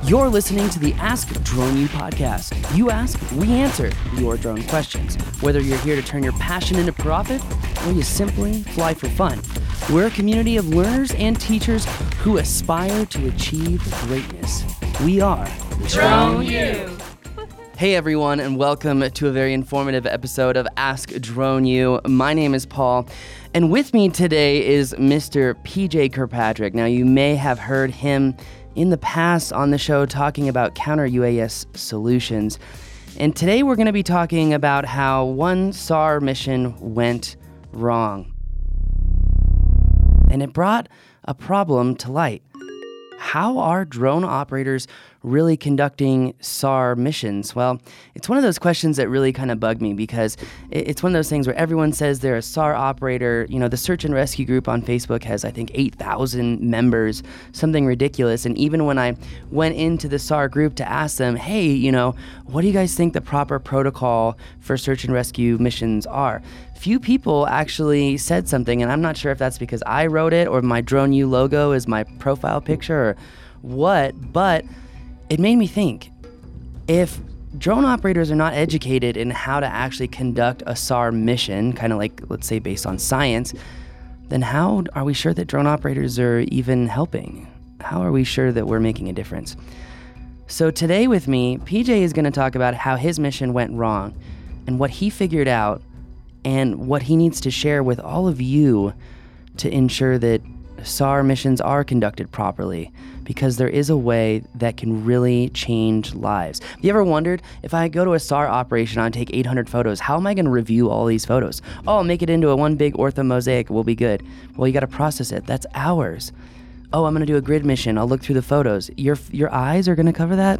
You're listening to the Ask Drone U podcast. You ask, we answer your drone questions. Whether you're here to turn your passion into profit or you simply fly for fun, we're a community of learners and teachers who aspire to achieve greatness. We are Drone U. Hey everyone, and welcome to a very informative episode of Ask Drone U. My name is Paul, and with me today is Mr. PJ Kirkpatrick. Now, you may have heard him in the past on the show talking about counter-UAS solutions. And today we're going to be talking about how one SAR mission went wrong. And it brought a problem to light. How are drone operators really conducting SAR missions? Well, it's one of those questions that really kind of bug me because it's one of those things where everyone says they're a SAR operator. You know, the search and rescue group on Facebook has, I think, 8,000 members, something ridiculous. And even when I went into the SAR group to ask them, hey, you know, what do you guys think the proper protocol for search and rescue missions are? Few people actually said something, and I'm not sure if that's because I wrote it or my Drone U logo is my profile picture or what, but it made me think, if drone operators are not educated in how to actually conduct a SAR mission, kind of like, let's say, based on science, then how are we sure that drone operators are even helping? How are we sure that we're making a difference? So today with me, PJ is going to talk about how his mission went wrong and what he figured out and what he needs to share with all of you to ensure that SAR missions are conducted properly, because there is a way that can really change lives. Have you ever wondered, if I go to a SAR operation and I take 800 photos, how am I going to review all these photos? Oh, I'll make it into a one big ortho mosaic, we'll be good. Well, you got to process it. That's hours. Oh, I'm going to do a grid mission. I'll look through the photos. Your eyes are going to cover that?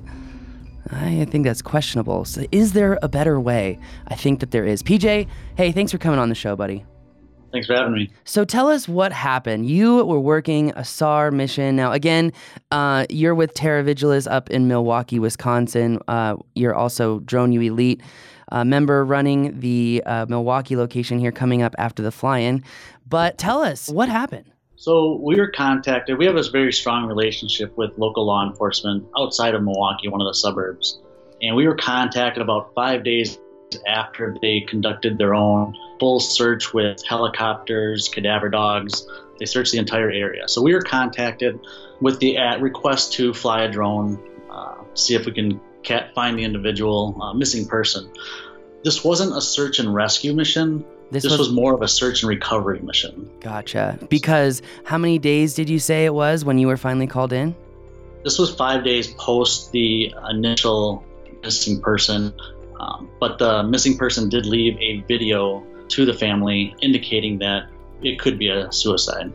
I think that's questionable. So is there a better way? I think that there is. PJ, hey, thanks for coming on the show, buddy. Thanks for having me. So tell us what happened. You were working a SAR mission. Now, again, you're with Terra Vigilis up in Milwaukee, Wisconsin. You're also Drone U Elite member running the Milwaukee location here coming up after the fly-in. But tell us, what happened? So we were contacted. We have a very strong relationship with local law enforcement outside of Milwaukee, one of the suburbs. And we were contacted about 5 days after they conducted their own full search with helicopters, cadaver dogs. They searched the entire area. So we were contacted with the request to fly a drone, see if we can find the individual missing person. This wasn't a search and rescue mission. This was more of a search and recovery mission. Gotcha. Because how many days did you say it was when you were finally called in? This was 5 days post the initial missing person, but the missing person did leave a video to the family indicating that it could be a suicide.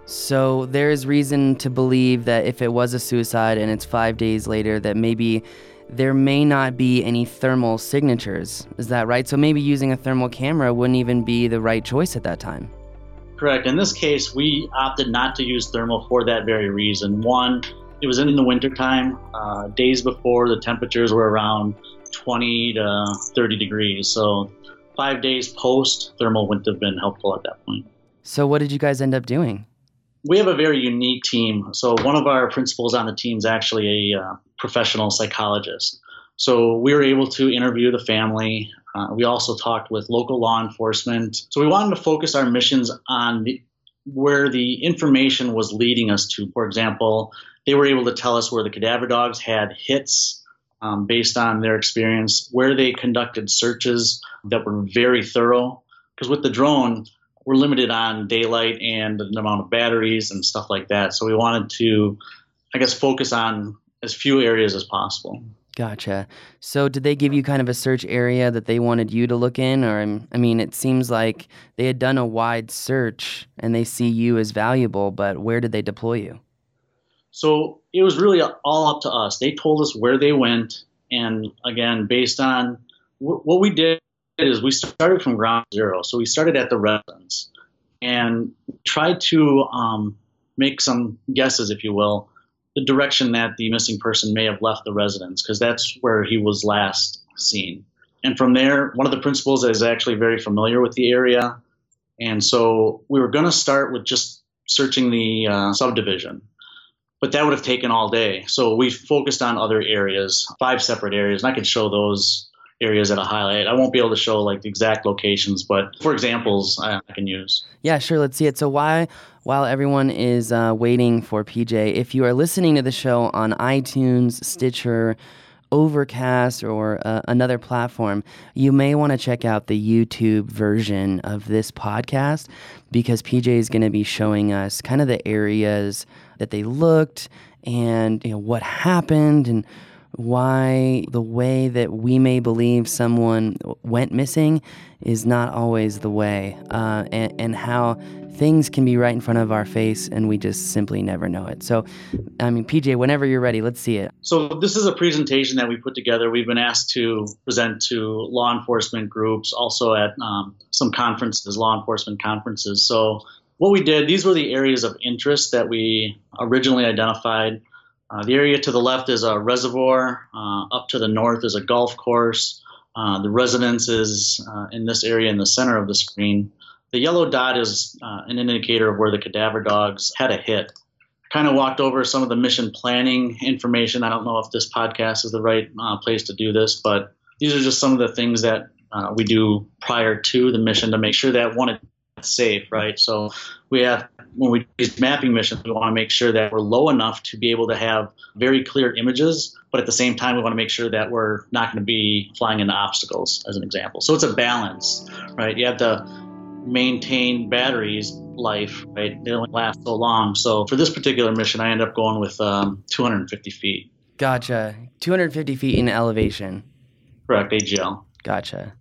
So there is reason to believe that if it was a suicide and it's 5 days later, that maybe there may not be any thermal signatures. Is that right? So maybe using a thermal camera wouldn't even be the right choice at that time. Correct. In this case, we opted not to use thermal for that very reason. One, it was in the wintertime, days before the temperatures were around 20 to 30 degrees. So 5 days post, thermal wouldn't have been helpful at that point. So what did you guys end up doing? We have a very unique team. So one of our principals on the team is actually a professional psychologist. So we were able to interview the family. We also talked with local law enforcement. So we wanted to focus our missions on where the information was leading us to. For example, they were able to tell us where the cadaver dogs had hits based on their experience, where they conducted searches that were very thorough. Because with the drone, we're limited on daylight and the amount of batteries and stuff like that. So we wanted to, focus on as few areas as possible. Gotcha. So did they give you kind of a search area that they wanted you to look in? Or, I mean, it seems like they had done a wide search and they see you as valuable, but where did they deploy you? So it was really all up to us. They told us where they went. And again, based on what we did, is we started from ground zero. So we started at the residence and tried to make some guesses, if you will, the direction that the missing person may have left the residence, because that's where he was last seen. And from there, one of the principals is actually very familiar with the area. And so we were going to start with just searching the subdivision. but that would have taken all day. So we focused on other areas, 5 separate areas, and I could show those areas at a highlight. I won't be able to show like the exact locations, but for examples, I can use. Yeah, sure. Let's see it. So while everyone is waiting for PJ, if you are listening to the show on iTunes, Stitcher, Overcast, or another platform, you may want to check out the YouTube version of this podcast, because PJ is going to be showing us kind of the areas that they looked and what happened and why the way that we may believe someone went missing is not always the way, and how things can be right in front of our face and we just simply never know it. So, I mean, PJ, whenever you're ready, let's see it. So this is a presentation that we put together. We've been asked to present to law enforcement groups, also at some conferences, law enforcement conferences. So what we did, these were the areas of interest that we originally identified. The area to the left is a reservoir. Up to the north is a golf course. The residence is in this area in the center of the screen. The yellow dot is an indicator of where the cadaver dogs had a hit. Kind of walked over some of the mission planning information. I don't know if this podcast is the right place to do this, but these are just some of the things that we do prior to the mission to make sure that, one, it's safe, right? So we have, when we do these mapping missions, we want to make sure that we're low enough to be able to have very clear images, but at the same time, we want to make sure that we're not going to be flying into obstacles, as an example. So it's a balance, right? You have to maintain batteries life, right? They only last so long. So for this particular mission, I ended up going with 250 feet. Gotcha. 250 feet in elevation. Correct, AGL. Gotcha.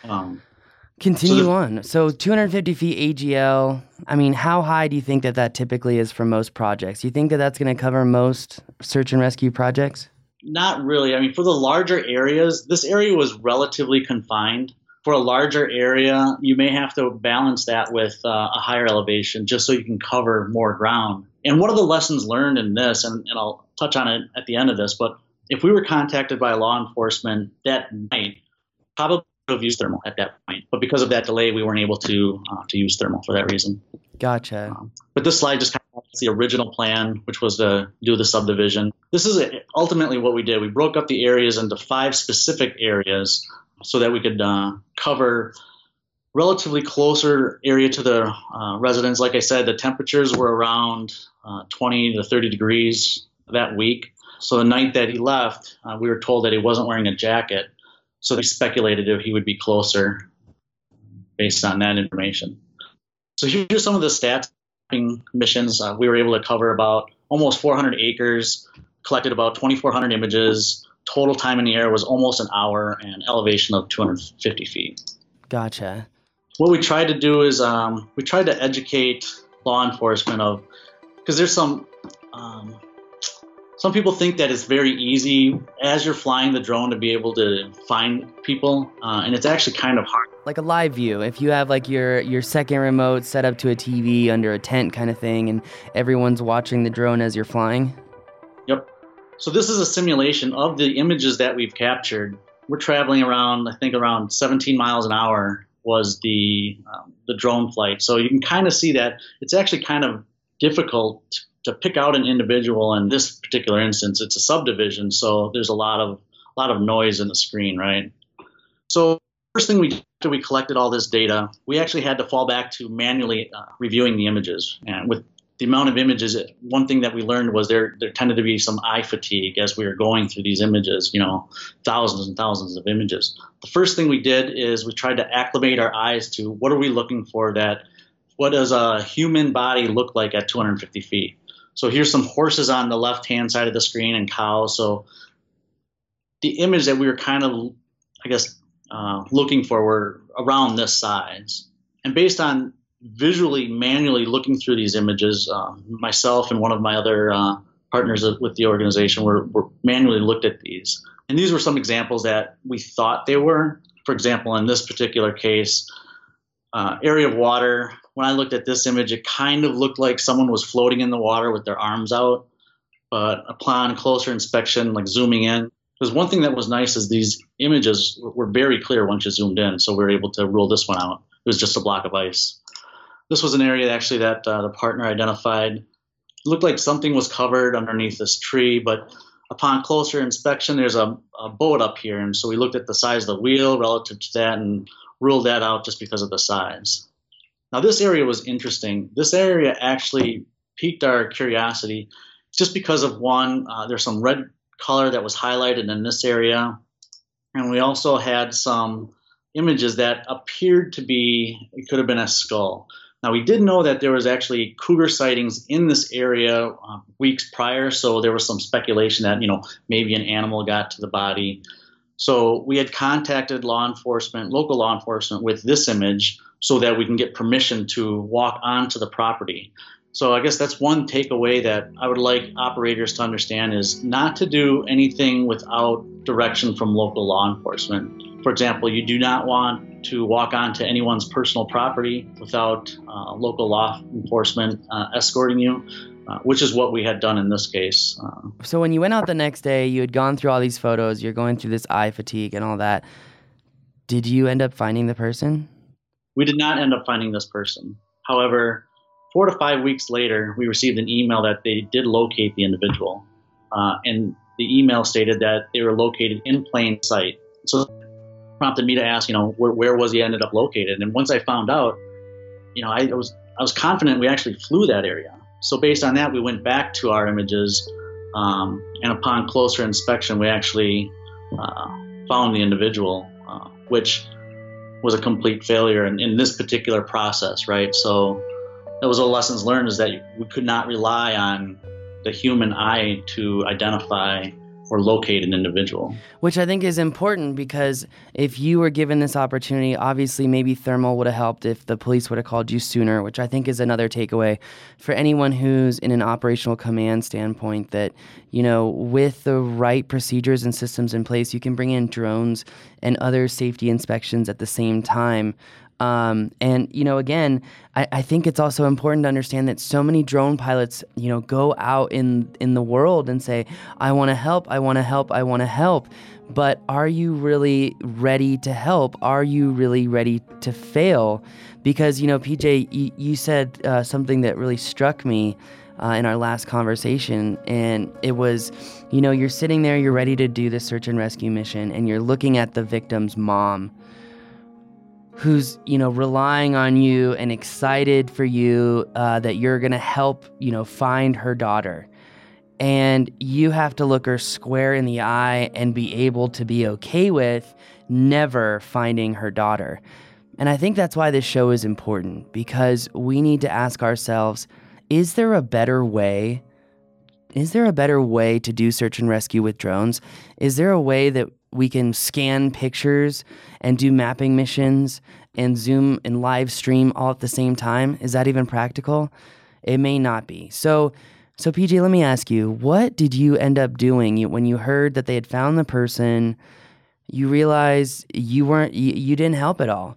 Continue on. So 250 feet AGL, I mean, how high do you think that typically is for most projects? You think that that's going to cover most search and rescue projects? Not really. I mean, for the larger areas, this area was relatively confined. For a larger area, you may have to balance that with a higher elevation just so you can cover more ground. And one of the lessons learned in this, and I'll touch on it at the end of this, but if we were contacted by law enforcement that night, probably would have used thermal at that point. But because of that delay, we weren't able to use thermal for that reason. Gotcha. But this slide just kind of has the original plan, which was to do the subdivision. This is ultimately what we did. We broke up the areas into 5 specific areas so that we could cover relatively closer area to the residents. Like I said, the temperatures were around 20 to 30 degrees that week. So the night that he left, we were told that he wasn't wearing a jacket. So they speculated if he would be closer based on that information. So here's some of the stats missions. We were able to cover about almost 400 acres, collected about 2,400 images. Total time in the air was almost an hour and elevation of 250 feet. Gotcha. What we tried to do is we tried to educate law enforcement of, because there's some people think that it's very easy as you're flying the drone to be able to find people, and it's actually kind of hard. Like a live view. If you have like your second remote set up to a TV under a tent kind of thing, and everyone's watching the drone as you're flying. Yep. So this is a simulation of the images that we've captured. We're traveling around, I think around 17 miles an hour was the drone flight. So you can kind of see that it's actually kind of difficult to pick out an individual. In this particular instance, it's a subdivision, so there's a lot of noise in the screen, right? So first thing we did after we collected all this data, we actually had to fall back to manually reviewing the images. And with the amount of images, one thing that we learned was there tended to be some eye fatigue as we were going through these images, thousands and thousands of images. The first thing we did is we tried to acclimate our eyes to what are we looking for, what does a human body look like at 250 feet? So here's some horses on the left-hand side of the screen and cows. So the image that we were kind of, looking for were around this size. And based on visually, manually looking through these images, myself and one of my other partners with the organization were manually looked at these. And these were some examples that we thought they were. For example, in this particular case, area of water. When I looked at this image, it kind of looked like someone was floating in the water with their arms out. But upon closer inspection, like zooming in, because one thing that was nice is these images were very clear once you zoomed in. So we were able to rule this one out. It was just a block of ice. This was an area actually that the partner identified. It looked like something was covered underneath this tree, but upon closer inspection, there's a boat up here. And so we looked at the size of the wheel relative to that and ruled that out just because of the size. Now, this area was interesting. This area actually piqued our curiosity just because of one, there's some red color that was highlighted in this area. And we also had some images that appeared to be, it could have been a skull. Now, we did know that there was actually cougar sightings in this area weeks prior, so there was some speculation that, maybe an animal got to the body. So we had contacted law enforcement, local law enforcement, with this image so that we can get permission to walk onto the property. So I guess that's one takeaway that I would like operators to understand is not to do anything without direction from local law enforcement. For example, you do not want to walk onto anyone's personal property without local law enforcement escorting you, which is what we had done in this case. So when you went out the next day, you had gone through all these photos, you're going through this eye fatigue and all that. Did you end up finding the person? We did not end up finding this person. However, 4 to 5 weeks later, we received an email that they did locate the individual. And the email stated that they were located in plain sight. So prompted me to ask, where was he ended up located? And once I found out, I was confident we actually flew that area. So based on that, we went back to our images, and upon closer inspection, we actually found the individual, which was a complete failure in this particular process, right? So that was the lessons learned, is that we could not rely on the human eye to identify or locate an individual. Which I think is important, because if you were given this opportunity, obviously maybe thermal would have helped if the police would have called you sooner, which I think is another takeaway for anyone who's in an operational command standpoint, that, with the right procedures and systems in place, you can bring in drones and other safety inspections at the same time. Again, I think it's also important to understand that so many drone pilots, go out in the world and say, I want to help, I want to help, I want to help. But are you really ready to help? Are you really ready to fail? Because, PJ, you said something that really struck me in our last conversation. And it was, you're sitting there, you're ready to do the search and rescue mission, and you're looking at the victim's mom, who's, relying on you and excited for you, that you're going to help, find her daughter. And you have to look her square in the eye and be able to be okay with never finding her daughter. And I think that's why this show is important, because we need to ask ourselves, is there a better way? Is there a better way to do search and rescue with drones? Is there a way that we can scan pictures and do mapping missions and Zoom and live stream all at the same time? Is that even practical? It may not be. So PJ, let me ask you, what did you end up doing when you heard that they had found the person? You realized you didn't help at all.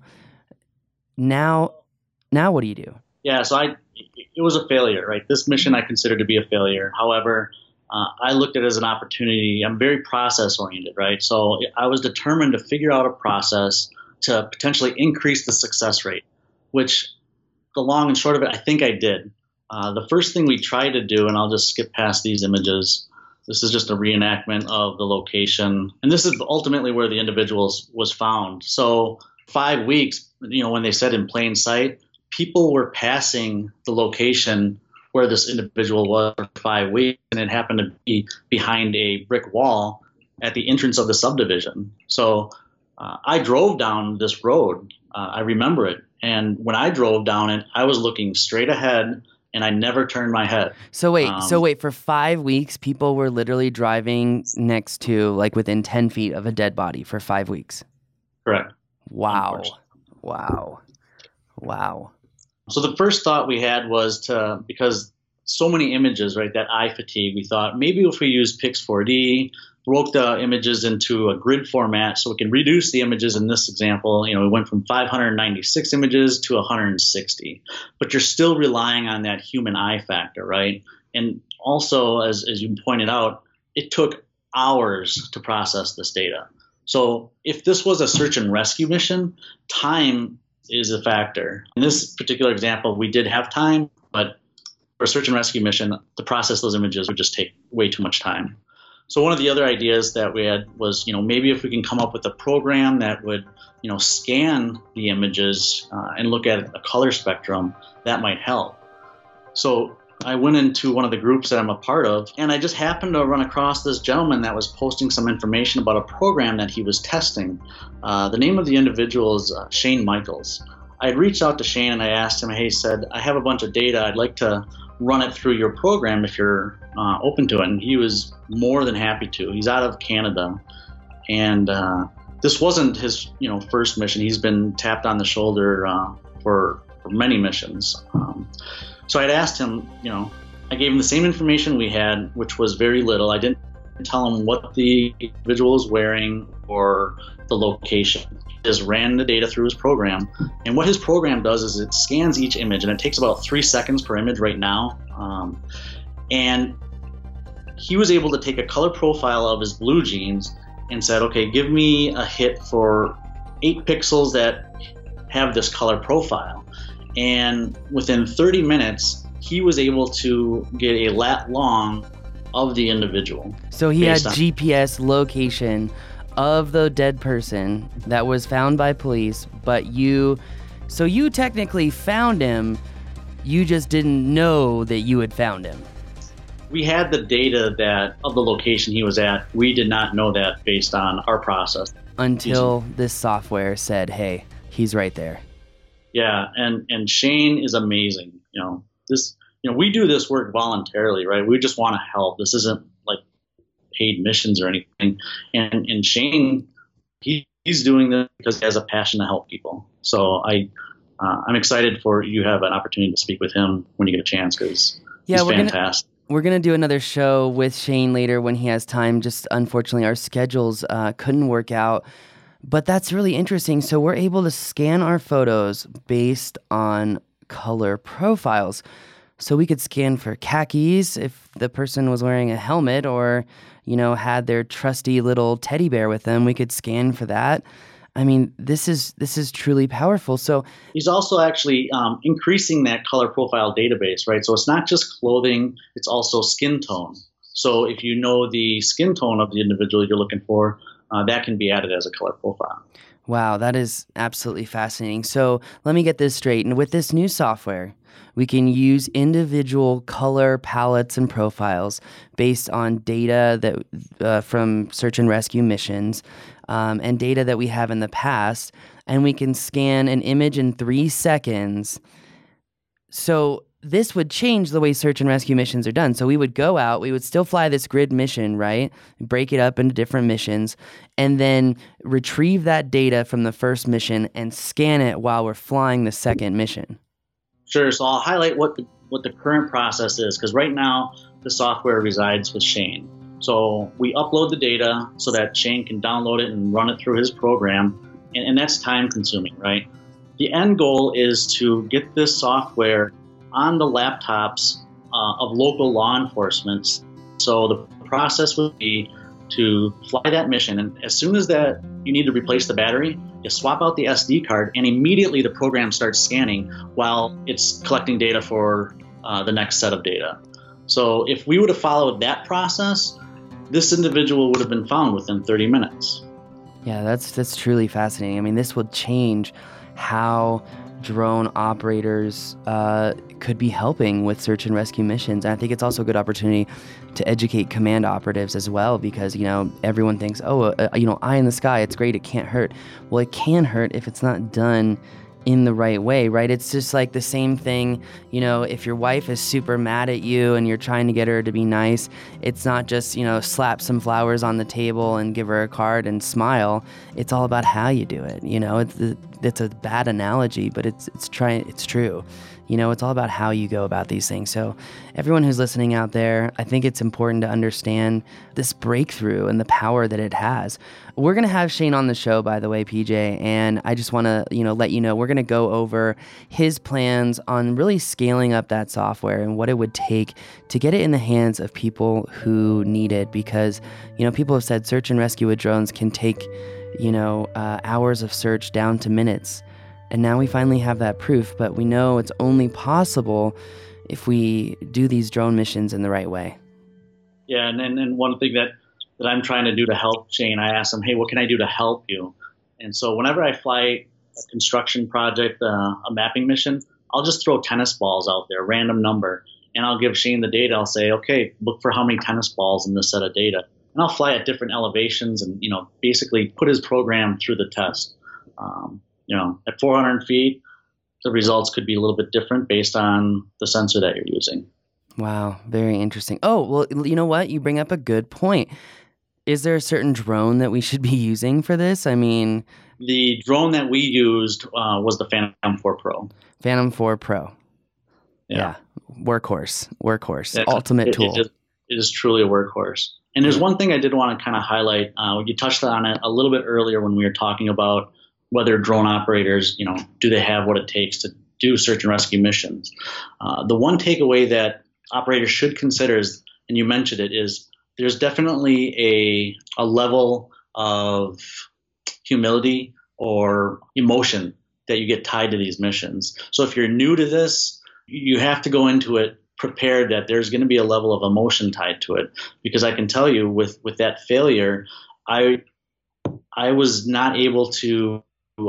Now what do you do? Yeah, so it was a failure, right? This mission I consider to be a failure. However, I looked at it as an opportunity. I'm very process oriented, right? So I was determined to figure out a process to potentially increase the success rate, which the long and short of it, I think I did. The first thing we tried to do, and I'll just skip past these images, this is just a reenactment of the location. And this is ultimately where the individual was found. So 5 weeks, when they said in plain sight, people were passing the location where this individual was for 5 weeks, and it happened to be behind a brick wall at the entrance of the subdivision. So I drove down this road. I remember it. And when I drove down it, I was looking straight ahead, and I never turned my head. So wait, for 5 weeks, people were literally driving next to, like, within 10 feet of a dead body for 5 weeks? Correct. Wow. So the first thought we had was because so many images, right, that eye fatigue, we thought maybe if we use Pix4D, broke the images into a grid format so we can reduce the images. In this example, we went from 596 images to 160, but you're still relying on that human eye factor, right? And also, as you pointed out, it took hours to process this data. So if this was a search and rescue mission, time is a factor. In this particular example, we did have time, but for a search and rescue mission, to process those images would just take way too much time. So one of the other ideas that we had was, maybe if we can come up with a program that would, scan the images and look at a color spectrum, that might help. So I went into one of the groups that I'm a part of, and I just happened to run across this gentleman that was posting some information about a program that he was testing. The name of the individual is Shane Michaels. I had reached out to Shane and I asked him, hey, said, I have a bunch of data. I'd like to run it through your program if you're open to it. And he was more than happy to. He's out of Canada. And this wasn't his first mission. He's been tapped on the shoulder for many missions. So I'd asked him, I gave him the same information we had, which was very little. I didn't tell him what the individual was wearing or the location. He just ran the data through his program. And what his program does is it scans each image, and it takes about 3 seconds per image right now. And he was able to take a color profile of his blue jeans and said, okay, give me a hit for 8 pixels that have this color profile. And within 30 minutes, he was able to get a lat long of the individual. So he had GPS location of the dead person that was found by police, but you technically found him, you just didn't know that you had found him. We had the data that of the location he was at. We did not know that based on our process. Until this software said, hey, he's right there. Yeah, and Shane is amazing. We do this work voluntarily, right? We just want to help. This isn't like paid missions or anything. And Shane, he's doing this because he has a passion to help people. So I'm excited for you to have an opportunity to speak with him when you get a chance, because he's fantastic. We're going to do another show with Shane later when he has time. Just unfortunately, our schedules couldn't work out. But that's really interesting. So we're able to scan our photos based on color profiles. So we could scan for khakis if the person was wearing a helmet or, had their trusty little teddy bear with them. We could scan for that. I mean, this is truly powerful. So he's also actually increasing that color profile database, right? So it's not just clothing, it's also skin tone. So if you know the skin tone of the individual you're looking for, that can be added as a color profile. Wow, that is absolutely fascinating. So let me get this straight. And with this new software, we can use individual color palettes and profiles based on data that from search and rescue missions and data that we have in the past, and we can scan an image in 3 seconds. So this would change the way search and rescue missions are done. So we would go out, we would still fly this grid mission, right? Break it up into different missions, and then retrieve that data from the first mission and scan it while we're flying the second mission. Sure. So I'll highlight what the current process is, because right now the software resides with Shane. So we upload the data so that Shane can download it and run it through his program, and that's time consuming, right? The end goal is to get this software on the laptops of local law enforcement. So the process would be to fly that mission, and as soon as that you need to replace the battery, you swap out the SD card, and immediately the program starts scanning while it's collecting data for the next set of data. So if we would have followed that process, this individual would have been found within 30 minutes. Yeah, that's truly fascinating. I mean, this will change how drone operators could be helping with search and rescue missions. And I think it's also a good opportunity to educate command operatives as well, because, everyone thinks, eye in the sky, it's great, it can't hurt. Well, it can hurt if it's not done in the right way, right? It's just like the same thing, if your wife is super mad at you and you're trying to get her to be nice, it's not just, slap some flowers on the table and give her a card and smile. It's all about how you do it. It's a bad analogy, but it's true. It's all about how you go about these things. So everyone who's listening out there, I think it's important to understand this breakthrough and the power that it has. We're going to have Shane on the show, by the way, PJ, and I just want to, let you know, we're going to go over his plans on really scaling up that software and what it would take to get it in the hands of people who need it, because, people have said search and rescue with drones can take, hours of search down to minutes. And now we finally have that proof, but we know it's only possible if we do these drone missions in the right way. Yeah, and one thing that I'm trying to do to help Shane, I asked him, hey, what can I do to help you? And so whenever I fly a construction project, a mapping mission, I'll just throw tennis balls out there, random number, and I'll give Shane the data. I'll say, okay, look for how many tennis balls in this set of data. And I'll fly at different elevations and, basically put his program through the test. At 400 feet, the results could be a little bit different based on the sensor that you're using. Wow, very interesting. Oh, well, you know what? You bring up a good point. Is there a certain drone that we should be using for this? I mean, the drone that we used was the Phantom 4 Pro. Phantom 4 Pro. Yeah. Workhorse, ultimate tool. It is truly a workhorse. And there's one thing I did want to kind of highlight. You touched on it a little bit earlier when we were talking about whether drone operators, do they have what it takes to do search and rescue missions. The one takeaway that operators should consider is, and you mentioned it, is there's definitely a level of humility or emotion that you get tied to these missions. So if you're new to this, you have to go into it prepared that there's going to be a level of emotion tied to it. Because I can tell you with that failure, I was not able to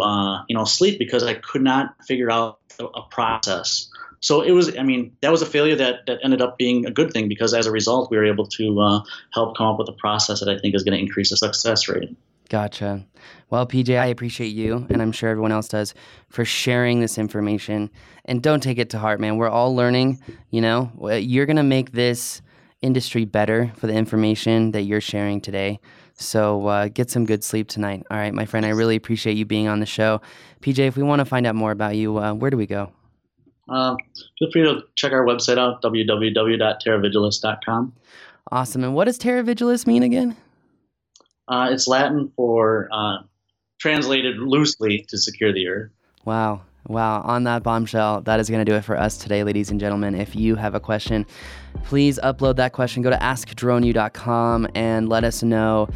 sleep because I could not figure out a process. So that was a failure that ended up being a good thing, because as a result, we were able to help come up with a process that I think is going to increase the success rate. Gotcha. Well, PJ, I appreciate you, and I'm sure everyone else does, for sharing this information. And don't take it to heart, man. We're all learning. You're going to make this industry better for the information that you're sharing today. So get some good sleep tonight. All right, my friend, I really appreciate you being on the show. PJ, if we want to find out more about you, where do we go? Feel free to check our website out, www.terravigilis.com. Awesome. And what does Terra Vigilis mean again? It's Latin for, translated loosely, to secure the earth. Wow. On that bombshell, that is going to do it for us today, ladies and gentlemen. If you have a question, please upload that question. Go to askdroneu.com and let us know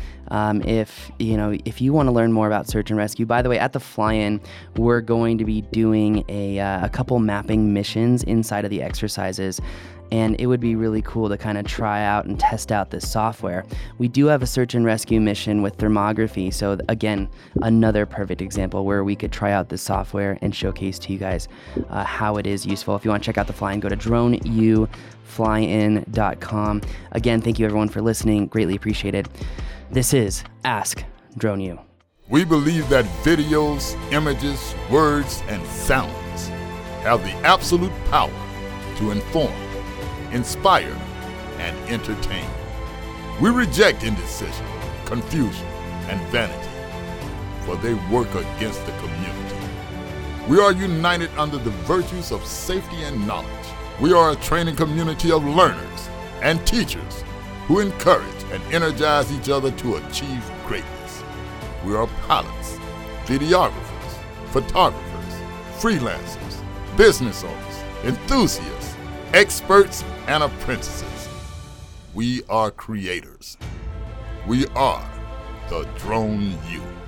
if you want to learn more about search and rescue. By the way, at the fly-in, we're going to be doing a couple mapping missions inside of the exercises. And it would be really cool to kind of try out and test out this software. We do have a search and rescue mission with thermography. So again, another perfect example where we could try out this software and showcase to you guys how it is useful. If you want to check out the fly-in, go to droneuflyin.com. Again, thank you everyone for listening. Greatly appreciated. This is Ask Drone U. We believe that videos, images, words, and sounds have the absolute power to inform, inspire, and entertain. We reject indecision, confusion, and vanity, for they work against the community. We are united under the virtues of safety and knowledge. We are a training community of learners and teachers who encourage and energize each other to achieve greatness. We are pilots, videographers, photographers, freelancers, business owners, enthusiasts, experts, and apprentices. We are creators. We are the Drone U.